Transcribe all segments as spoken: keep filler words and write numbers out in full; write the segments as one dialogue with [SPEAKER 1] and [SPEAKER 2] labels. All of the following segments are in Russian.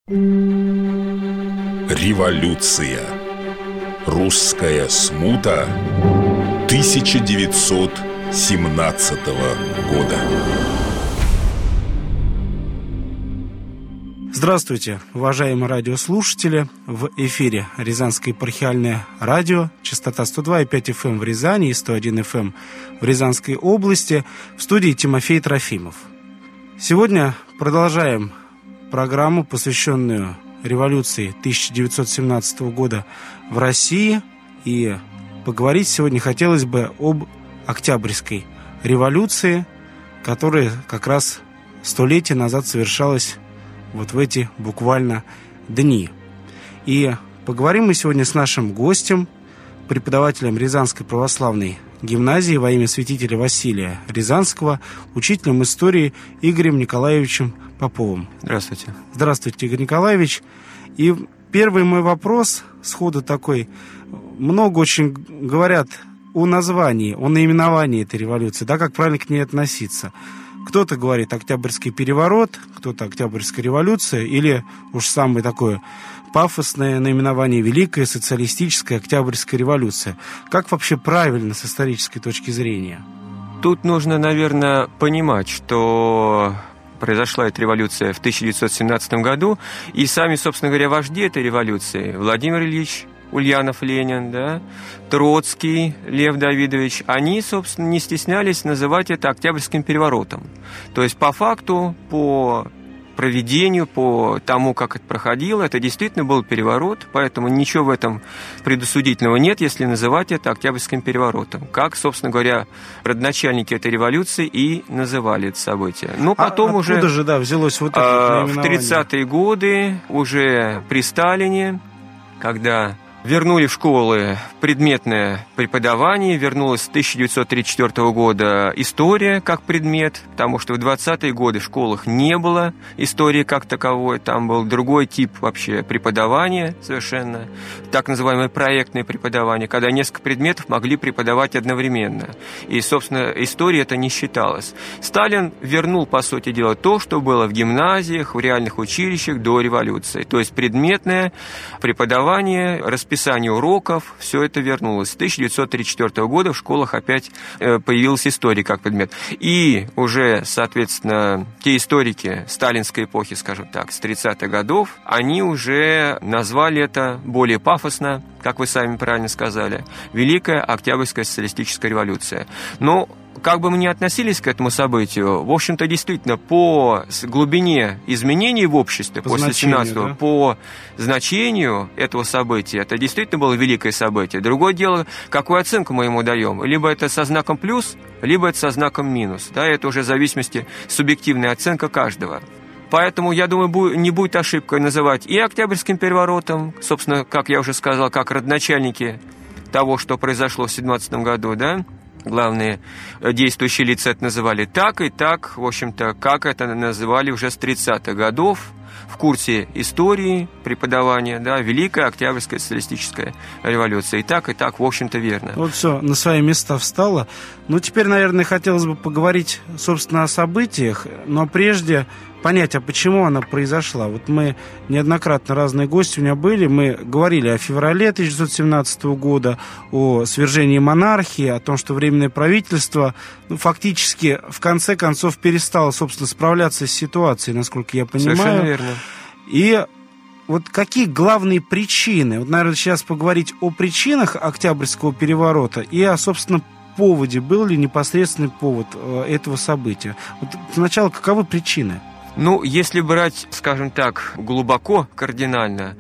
[SPEAKER 1] Революция. Русская смута тысяча девятьсот семнадцатого года.
[SPEAKER 2] Здравствуйте, уважаемые радиослушатели. В эфире Рязанское епархиальное радио, частота сто два и пять эф эм в Рязани и сто один эф эм в Рязанской области. В студии Тимофей Трофимов. Сегодня продолжаем программу, посвященную революции тысяча девятьсот семнадцатого года в России. И поговорить сегодня хотелось бы об Октябрьской революции, которая как раз столетие назад совершалась вот в эти буквально дни. И поговорим мы сегодня с нашим гостем, преподавателем Рязанской православной гимназии во имя святителя Василия Рязанского, учителем истории Игорем Николаевичем Поповым.
[SPEAKER 3] Здравствуйте.
[SPEAKER 2] Здравствуйте, Игорь Николаевич. И первый мой вопрос сходу такой. Много очень говорят о названии, о наименовании этой революции, да, как правильно к ней относиться. Кто-то говорит Октябрьский переворот, кто-то Октябрьская революция, или уж самое такое пафосное наименование Великая социалистическая Октябрьская революция. Как вообще правильно с исторической точки зрения?
[SPEAKER 3] Тут нужно, наверное, понимать, что произошла эта революция в тысяча девятьсот семнадцатом году, и сами, собственно говоря, вожди этой революции, Владимир Ильич Ульянов Ленин, да, Троцкий Лев Давидович, они, собственно, не стеснялись называть это Октябрьским переворотом. То есть, по факту, по проведению, по тому, как это проходило, это действительно был переворот, поэтому ничего в этом предосудительного нет, если называть это Октябрьским переворотом. Как, собственно говоря, родоначальники этой революции и называли это событие. Но потом а уже
[SPEAKER 2] же, да, взялось вот это
[SPEAKER 3] в тридцатые годы, уже при Сталине, когда вернули в школы предметное преподавание, вернулась с тысяча девятьсот тридцать четвёртого года история как предмет, потому что в двадцатые годы в школах не было истории как таковой, там был другой тип вообще преподавания совершенно, так называемое проектное преподавание, когда несколько предметов могли преподавать одновременно. И, собственно, история это не считалась. Сталин вернул, по сути дела, то, что было в гимназиях, в реальных училищах до революции. То есть предметное преподавание, распределение Расписание уроков, все это вернулось. С тысяча девятьсот тридцать четвёртого года в школах опять появилась история как предмет. И уже, соответственно, те историки сталинской эпохи, скажем так, с тридцатых годов, они уже назвали это более пафосно, как вы сами правильно сказали, Великая Октябрьская социалистическая революция. Но как бы мы ни относились к этому событию, в общем-то, действительно, по глубине изменений в обществе
[SPEAKER 2] по
[SPEAKER 3] после семнадцатого,
[SPEAKER 2] да?
[SPEAKER 3] по значению этого события, это действительно было великое событие. Другое дело, какую оценку мы ему даем. Либо это со знаком плюс, либо это со знаком минус. Да, это уже в зависимости субъективная оценка каждого. Поэтому, я думаю, не будет ошибкой называть и Октябрьским переворотом, собственно, как я уже сказал, как родоначальники того, что произошло в семнадцатом году, да, главные действующие лица это называли так и так, в общем-то, как это называли уже с тридцатых годов в курсе истории преподавания, да, Великая Октябрьская социалистическая революция. И так, и так, в общем-то, верно.
[SPEAKER 2] Вот все на свои места встало. Ну, теперь, наверное, хотелось бы поговорить, собственно, о событиях, но прежде понять, а почему она произошла. Вот мы неоднократно, разные гости у меня были, мы говорили о феврале тысяча девятьсот семнадцатого года, о свержении монархии, о том, что Временное правительство, ну, фактически, в конце концов, перестало, собственно, справляться с ситуацией, насколько я понимаю.
[SPEAKER 3] Совершенно верно.
[SPEAKER 2] И вот какие главные причины? Вот, наверное, сейчас поговорить о причинах Октябрьского переворота и о, собственно, поводе. Был ли непосредственный повод этого события? Вот сначала, каковы причины?
[SPEAKER 3] Ну, если брать, скажем так, глубоко, кардинально,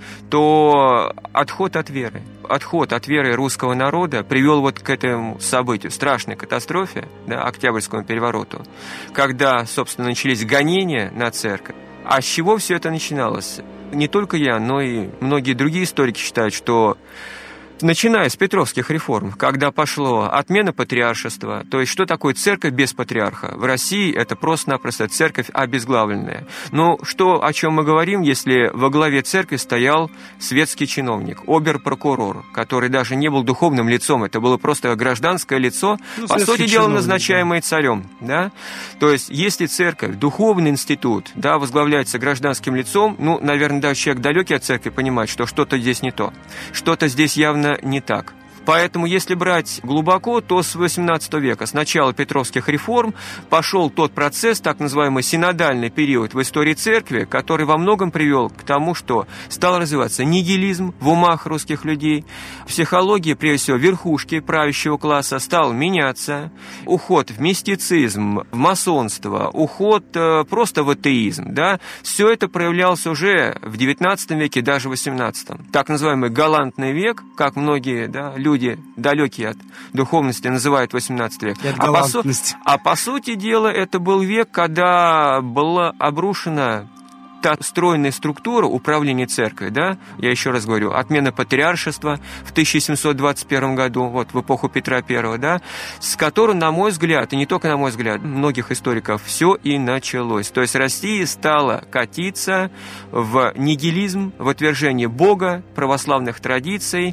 [SPEAKER 3] то отход от веры. Отход от веры русского народа привел вот к этому событию, страшной катастрофе, да, Октябрьскому перевороту, когда, собственно, начались гонения на церковь. А с чего все это начиналось? Не только я, но и многие другие историки считают, что Начиная с Петровских реформ, когда пошло отмена патриаршества, то есть что такое церковь без патриарха? В России это просто-напросто церковь обезглавленная. Но что, о чем мы говорим, если во главе церкви стоял светский чиновник, обер-прокурор, который даже не был духовным лицом, это было просто гражданское лицо, ну, по сути дела, чиновник, назначаемое да. царем. Да? То есть если церковь, духовный институт, да, возглавляется гражданским лицом, ну, наверное, даже человек далекий от церкви понимает, что что-то здесь не то, что-то здесь явно не так. Поэтому, если брать глубоко, то с восемнадцатого века, с начала Петровских реформ, пошел тот процесс, так называемый синодальный период в истории церкви, который во многом привел к тому, что стал развиваться нигилизм в умах русских людей, психология, прежде всего, верхушки правящего класса стал меняться, уход в мистицизм, в масонство, уход э, просто в атеизм, да, все это проявлялось уже в девятнадцатом веке, даже в восемнадцатом. Так называемый галантный век, как многие, да, люди, далекие от духовности, называют восемнадцатый век. А по, су... а по сути дела, это был век, когда была обрушена та стройная структура управления церковью, да, я еще раз говорю, отмена патриаршества в тысяча семьсот двадцать первом году, вот в эпоху Петра Первого, да, с которой, на мой взгляд, и не только на мой взгляд, многих историков, все и началось. То есть Россия стала катиться в нигилизм, в отвержение Бога, православных традиций,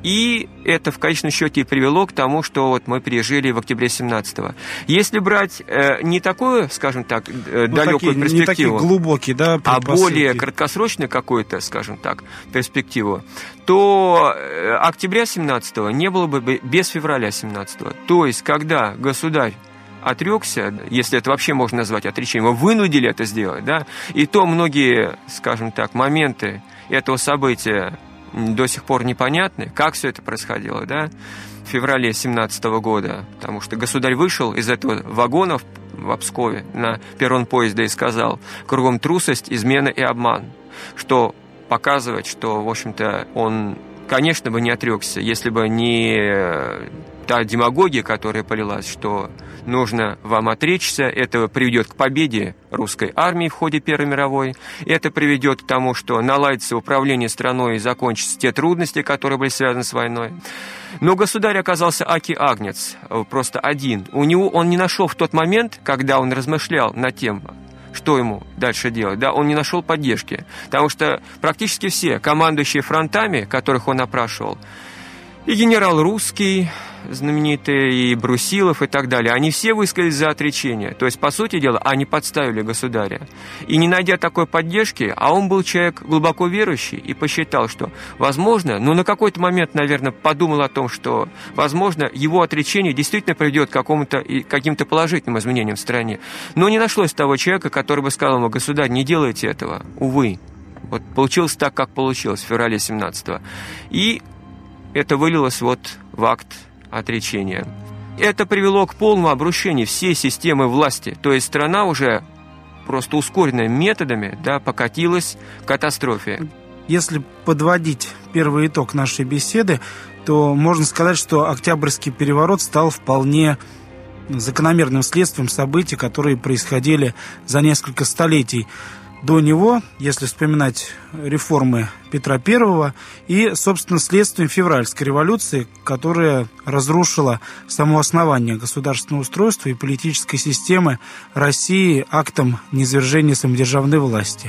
[SPEAKER 3] и это в конечном счете и привело к тому, что вот мы пережили в октябре семнадцатого. Если брать э, не такую, скажем так, э, ну, далекую такие, перспективу, не такие
[SPEAKER 2] глубокие, да,
[SPEAKER 3] а более краткосрочную какую-то, скажем так, перспективу, то октября семнадцатого не было бы без февраля семнадцатого. То есть, когда государь отрекся, если это вообще можно назвать отречением, его вынудили это сделать, да, и то многие, скажем так, моменты этого события до сих пор непонятны, как все это происходило, да, в феврале семнадцатого года, потому что государь вышел из этого вагона в Пскове на перрон поезда и сказал: кругом трусость, измена и обман, что показывает, что, в общем-то, он, конечно, бы не отрекся, если бы не та демагогия, которая полилась, что нужно вам отречься, это приведет к победе русской армии в ходе Первой мировой, это приведет к тому, что наладится управление страной и закончатся те трудности, которые были связаны с войной. Но государь оказался аки-агнец, просто один. У него он не нашел в тот момент, когда он размышлял над тем, что ему дальше делать, да, он не нашел поддержки, потому что практически все командующие фронтами, которых он опрашивал, и генерал Русский, знаменитый, и Брусилов, и так далее, они все высказались за отречение. То есть, по сути дела, они подставили государя. И не найдя такой поддержки, а он был человек глубоко верующий и посчитал, что, возможно, ну, на какой-то момент, наверное, подумал о том, что, возможно, его отречение действительно приведет к какому-то, каким-то положительным изменениям в стране. Но не нашлось того человека, который бы сказал ему: государь, не делайте этого. Увы. Вот получилось так, как получилось в феврале семнадцатого. И это вылилось вот в акт отречения. Это привело к полному обрушению всей системы власти. То есть страна уже просто ускоренными методами, да, покатилась к катастрофе.
[SPEAKER 2] Если подводить первый итог нашей беседы, то можно сказать, что Октябрьский переворот стал вполне закономерным следствием событий, которые происходили за несколько столетий до него, если вспоминать реформы Петра Первого, и, собственно, следствием февральской революции, которая разрушила само основание государственного устройства и политической системы России актом низвержения самодержавной власти.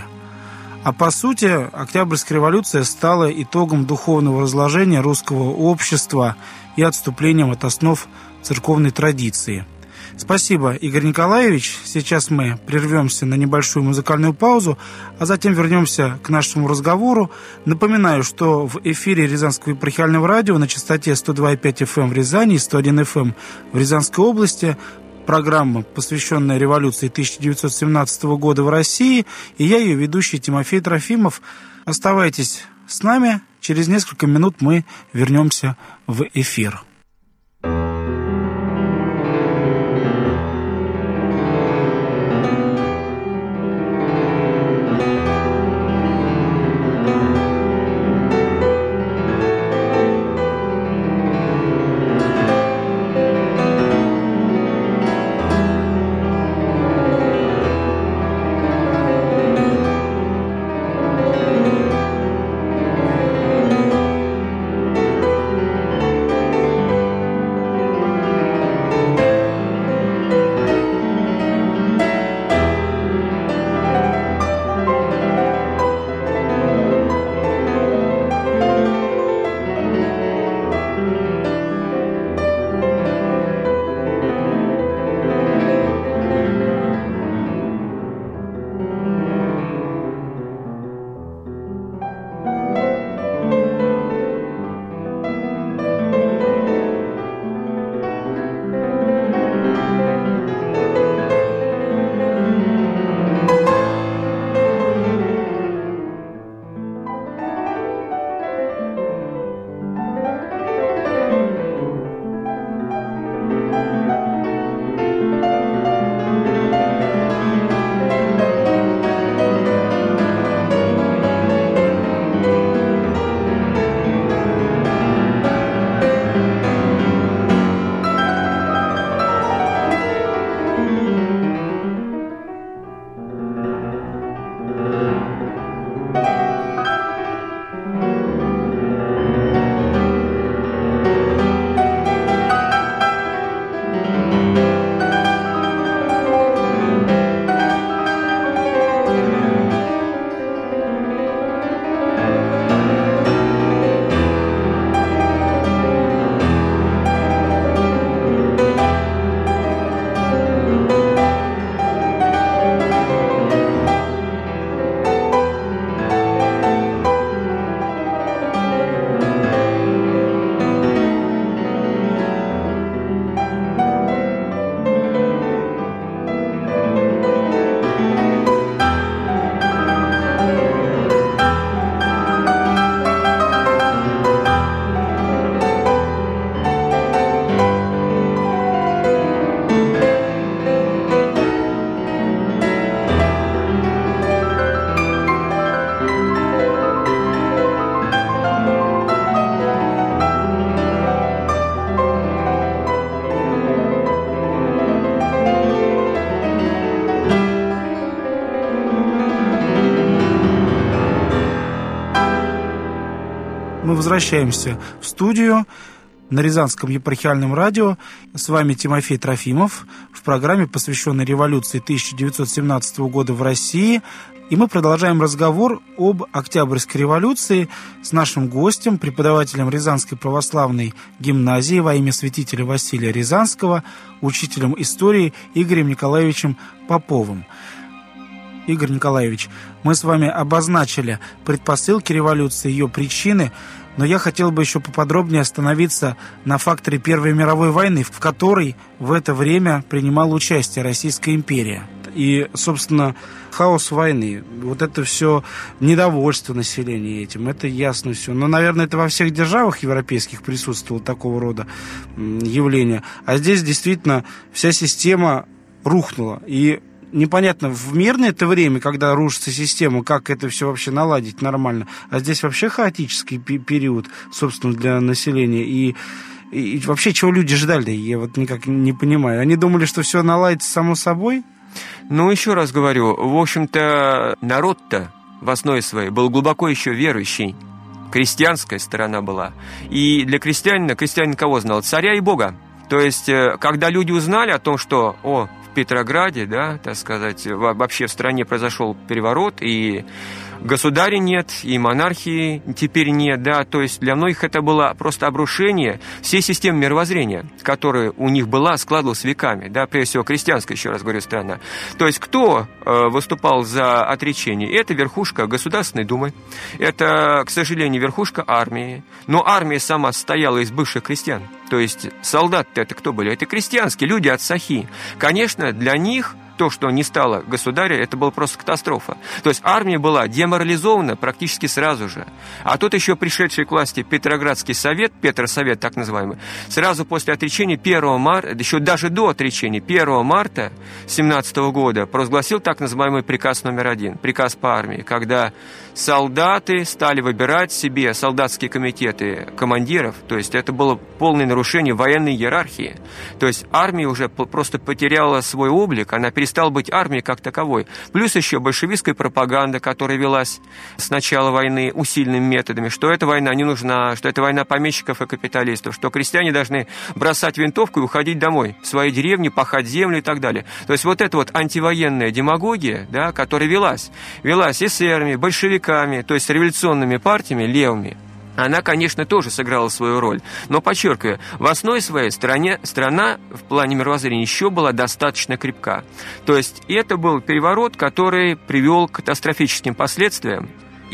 [SPEAKER 2] А по сути, Октябрьская революция стала итогом духовного разложения русского общества и отступлением от основ церковной традиции. Спасибо, Игорь Николаевич. Сейчас мы прервемся на небольшую музыкальную паузу, а затем вернемся к нашему разговору. Напоминаю, что в эфире Рязанского епархиального радио на частоте сто два и пять эф эм в Рязани и сто один эф эм в Рязанской области программа, посвященная революции тысяча девятьсот семнадцатого года в России, и я, ее ведущий Тимофей Трофимов. Оставайтесь с нами. Через несколько минут мы вернемся в эфир. мы возвращаемся в студию на Рязанском епархиальном радио. С вами Тимофей Трофимов в программе, посвященной революции тысяча девятьсот семнадцатого года в России. И мы продолжаем разговор об Октябрьской революции с нашим гостем, преподавателем Рязанской православной гимназии во имя святителя Василия Рязанского, учителем истории Игорем Николаевичем Поповым. Игорь Николаевич, мы с вами обозначили предпосылки революции, ее причины, но я хотел бы еще поподробнее остановиться на факторе Первой мировой войны, в которой в это время принимала участие Российская империя. И, собственно, хаос войны, вот это все недовольство населения этим, это ясно все. Но, наверное, это во всех державах европейских присутствовало такого рода явление. А здесь действительно вся система рухнула. И непонятно, в мирное это время, когда рушится система, как это все вообще наладить нормально. А здесь вообще хаотический период, собственно, для населения. И, и вообще, чего люди ждали, я вот никак не понимаю. Они думали, что все наладится само собой?
[SPEAKER 3] Ну, еще раз говорю, в общем-то, народ-то в основе своей был глубоко еще верующий. Крестьянская сторона была. И для крестьянина, крестьянин кого знал? Царя и Бога. То есть, когда люди узнали о том, что, о, в Петрограде, да, так сказать, вообще в стране произошел переворот, и государя нет, и монархии теперь нет, да, то есть для многих это было просто обрушение всей системы мировоззрения, которая у них была, складывалась веками, да, прежде всего крестьянская, еще раз говорю, страна. То есть кто э, выступал за отречение? Это верхушка Государственной Думы, это, к сожалению, верхушка армии, но армия сама состояла из бывших крестьян, то есть солдаты-то это кто были? Это крестьянские люди от Сахи. Конечно, для них то, что не стало государя, это была просто катастрофа. То есть армия была деморализована практически сразу же. А тут еще пришедший к власти Петроградский совет, Петросовет так называемый, сразу после отречения первого марта, еще даже до отречения первого марта семнадцатого года провозгласил так называемый приказ номер один, приказ по армии, когда солдаты стали выбирать себе солдатские комитеты командиров, то есть это было полное нарушение военной иерархии. То есть армия уже просто потеряла свой облик, она перестала быть армией как таковой. Плюс еще большевистская пропаганда, которая велась с начала войны усиленными методами, что эта война не нужна, что это война помещиков и капиталистов, что крестьяне должны бросать винтовку и уходить домой, в свои деревни, пахать землю и так далее. То есть вот эта вот антивоенная демагогия, да, которая велась, велась эсерами, большевиками, то есть революционными партиями, левыми, она, конечно, тоже сыграла свою роль. Но, подчеркиваю, в основе своей стране, страна в плане мировоззрения еще была достаточно крепка. То есть это был переворот, который привел к катастрофическим последствиям.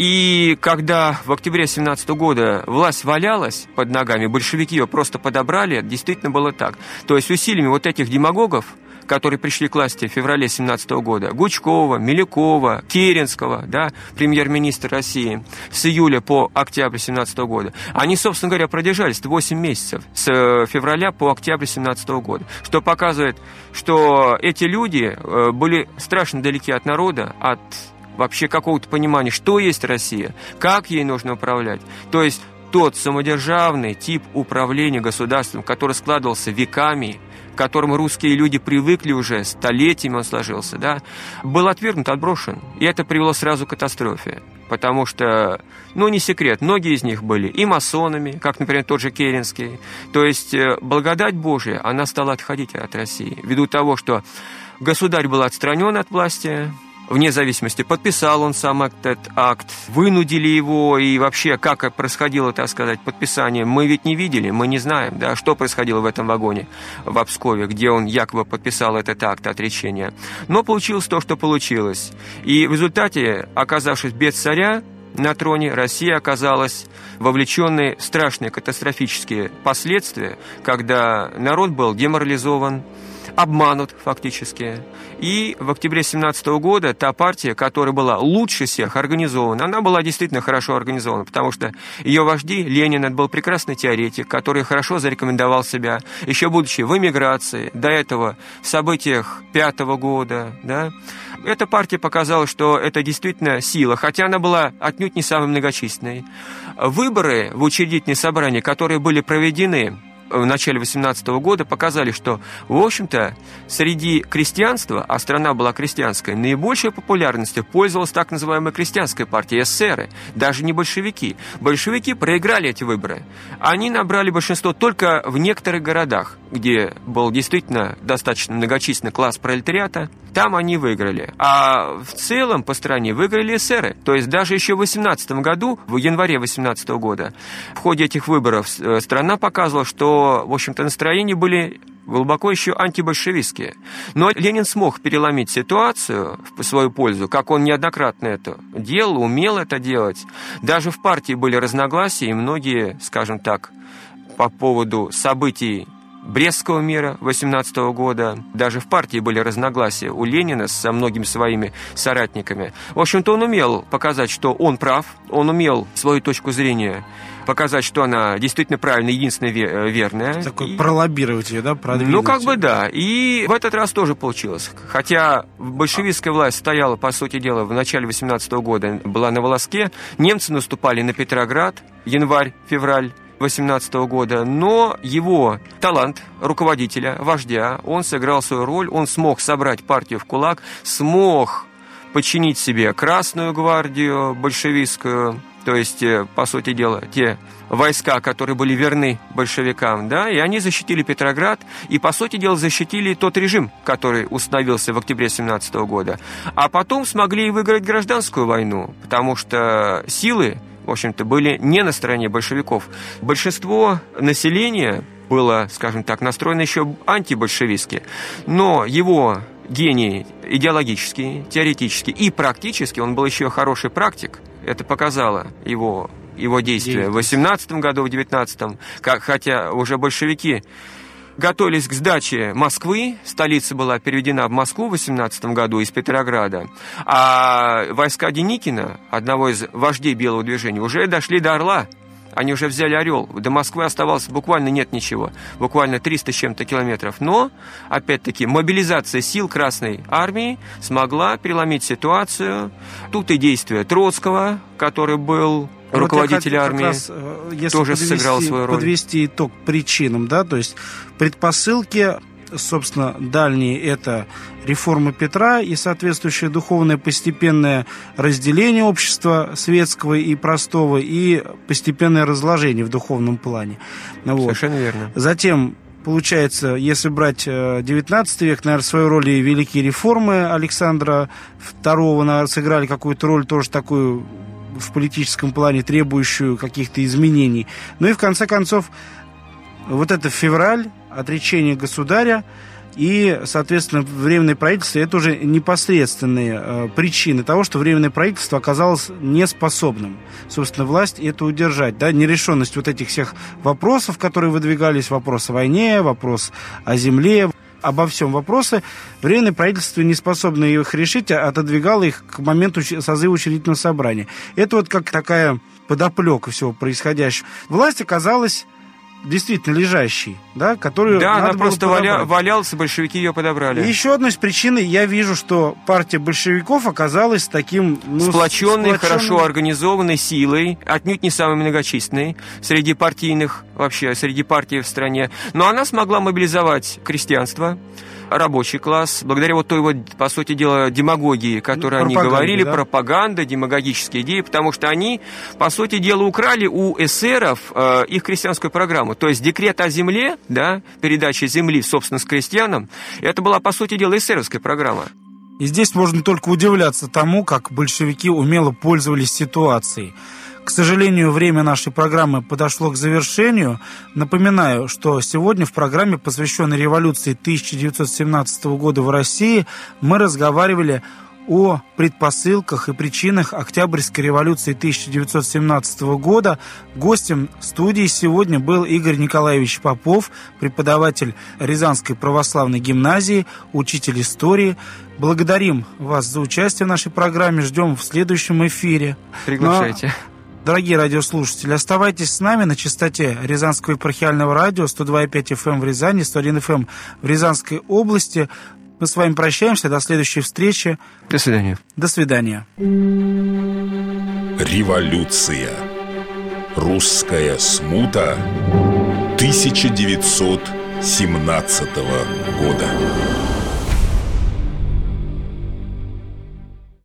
[SPEAKER 3] И когда в октябре семнадцатого года власть валялась под ногами, большевики ее просто подобрали, это действительно было так. То есть усилиями вот этих демагогов, которые пришли к власти в феврале семнадцатого года, Гучкова, Милюкова, Керенского, да, премьер-министр России, с июля по октябрь семнадцатого года, они, собственно говоря, продержались восемь месяцев, с февраля по октябрь семнадцатого года, что показывает, что эти люди были страшно далеки от народа, от вообще какого-то понимания, что есть Россия, как ей нужно управлять. То есть тот самодержавный тип управления государством, который складывался веками, к которому русские люди привыкли уже, столетиями он сложился, да, был отвергнут, отброшен. И это привело сразу к катастрофе. Потому что, ну, не секрет, многие из них были и масонами, как, например, тот же Керенский. То есть благодать Божия, она стала отходить от России. Ввиду того, что государь был отстранен от власти, вне зависимости, подписал он сам этот акт, вынудили его, и вообще, как происходило, так сказать, подписание, мы ведь не видели, мы не знаем, да, что происходило в этом вагоне в Пскове, где он якобы подписал этот акт отречения. Но получилось то, что получилось. И в результате, оказавшись без царя на троне, Россия оказалась вовлеченной в страшные катастрофические последствия, когда народ был деморализован, обманут фактически. И в октябре семнадцатого года та партия, которая была лучше всех организована, она была действительно хорошо организована, потому что ее вожди, Ленин, это был прекрасный теоретик, который хорошо зарекомендовал себя, еще будучи в эмиграции, до этого в событиях пятого года, да. Эта партия показала, что это действительно сила, хотя она была отнюдь не самой многочисленной. Выборы в учредительные собрания, которые были проведены в начале восемнадцатого года показали, что, в общем-то, среди крестьянства, а страна была крестьянская, наибольшей популярностью пользовалась так называемая крестьянская партия, эсеры, даже не большевики. Большевики проиграли эти выборы. Они набрали большинство только в некоторых городах, где был действительно достаточно многочисленный класс пролетариата. Там они выиграли. А в целом по стране выиграли эсеры. То есть даже еще в восемнадцатом году, в январе восемнадцатого года, в ходе этих выборов страна показывала, что, в общем-то, настроения были глубоко еще антибольшевистские. Но Ленин смог переломить ситуацию в свою пользу, как он неоднократно это делал, умел это делать. Даже в партии были разногласия, и многие, скажем так, по поводу событий Брестского мира восемнадцатого года. Даже в партии были разногласия у Ленина со многими своими соратниками. В общем-то, он умел показать, что он прав, он умел свою точку зрения показать, что она действительно правильная, единственная верная.
[SPEAKER 2] Такой
[SPEAKER 3] и...
[SPEAKER 2] пролоббировать ее, да, продвинуть.
[SPEAKER 3] Ну, как бы да. И в этот раз тоже получилось. Хотя большевистская власть стояла, по сути дела, в начале восемнадцатого года, была на волоске. Немцы наступали на Петроград, январь-февраль восемнадцатого года, но его талант руководителя, вождя, он сыграл свою роль, он смог собрать партию в кулак, смог подчинить себе Красную гвардию большевистскую, то есть, по сути дела, те войска, которые были верны большевикам, да, и они защитили Петроград, и, по сути дела, защитили тот режим, который установился в октябре семнадцатого года. А потом смогли выиграть гражданскую войну, потому что силы, в общем-то, были не на стороне большевиков. Большинство населения было, скажем так, настроено еще антибольшевистски, но его гений идеологический, теоретический и практически, он был еще хороший практик, это показало его, его действия в восемнадцатом году, в девятнадцатом, как, хотя уже большевики готовились к сдаче Москвы, столица была переведена в Москву в восемнадцатом году из Петрограда, а войска Деникина, одного из вождей Белого движения, уже дошли до Орла. Они уже взяли Орел. До Москвы оставалось буквально нет ничего. Буквально триста с чем-то километров. Но, опять-таки, мобилизация сил Красной Армии смогла переломить ситуацию. Тут и действия Троцкого, который был руководитель вот армии, раз, тоже подвести, сыграл свою роль.
[SPEAKER 2] Подвести итог причинам, да, то есть предпосылки, собственно, дальние — это реформа Петра и соответствующее духовное постепенное разделение общества светского и простого и постепенное разложение в духовном плане. Вот.
[SPEAKER 3] Совершенно верно.
[SPEAKER 2] Затем, получается, если брать девятнадцатый век, наверное, свою роль и великие реформы Александра второго, наверное, сыграли какую-то роль тоже такую в политическом плане, требующую каких-то изменений. Ну и в конце концов, вот это февраль, отречение государя и, соответственно, временное правительство — это уже непосредственные э, причины того, что временное правительство оказалось неспособным, собственно, власть это удержать. Да? Нерешенность вот этих всех вопросов, которые выдвигались, вопрос о войне, вопрос о земле, обо всем вопросы, временное правительство, не способное их решить, отодвигало их к моменту созыва учредительного собрания. Это вот как такая подоплека всего происходящего. Власть оказалась действительно лежащий, да, которую
[SPEAKER 3] да,
[SPEAKER 2] надо
[SPEAKER 3] она
[SPEAKER 2] было
[SPEAKER 3] просто
[SPEAKER 2] подобрать.
[SPEAKER 3] валялась, большевики ее подобрали.
[SPEAKER 2] И еще одной из причин я вижу, что партия большевиков оказалась таким... Ну,
[SPEAKER 3] сплоченной, хорошо организованной силой, отнюдь не самой многочисленной среди партийных, вообще, среди партий в стране. Но она смогла мобилизовать крестьянство, рабочий класс, благодаря вот той вот, по сути дела, демагогии, которую ну, они говорили, да? Пропаганда, демагогические идеи, потому что они, по сути дела, украли у эсеров э, их крестьянскую программу. То есть декрет о земле, да, передача земли в собственность крестьянам, это была, по сути дела, эсеровская программа.
[SPEAKER 2] И здесь можно только удивляться тому, как большевики умело пользовались ситуацией. К сожалению, время нашей программы подошло к завершению. Напоминаю, что сегодня в программе, посвященной революции тысяча девятьсот семнадцатого года в России, мы разговаривали о предпосылках и причинах Октябрьской революции тысяча девятьсот семнадцатого года. Гостем студии сегодня был Игорь Николаевич Попов, преподаватель Рязанской православной гимназии, учитель истории. Благодарим вас за участие в нашей программе, ждем в следующем эфире.
[SPEAKER 3] Приглашайте. Но...
[SPEAKER 2] Дорогие радиослушатели, оставайтесь с нами на частоте Рязанского епархиального радио сто два и пять эф эм в Рязани, сто один эф эм в Рязанской области. Мы с вами прощаемся. До следующей встречи.
[SPEAKER 3] До свидания.
[SPEAKER 2] До свидания.
[SPEAKER 1] Революция. Русская смута. тысяча девятьсот семнадцатого года.